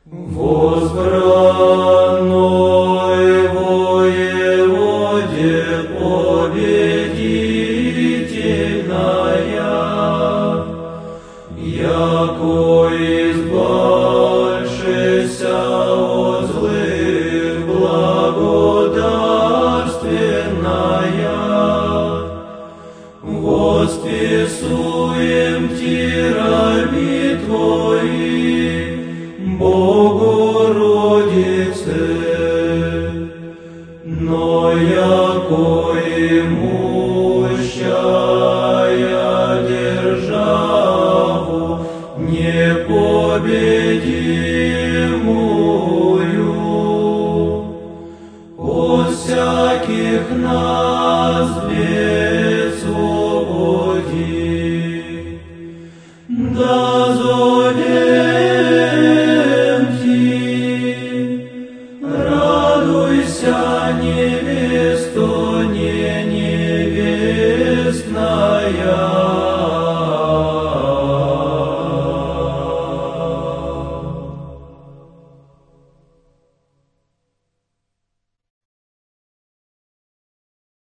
Возбранной воеводе победительная, яко избавшися от злых благодарственная, восписуем тирами Твои, Богородице, но яко имущая державу непобедимую, от всяких нас бед свободи, да радуйся, невесто не невестная.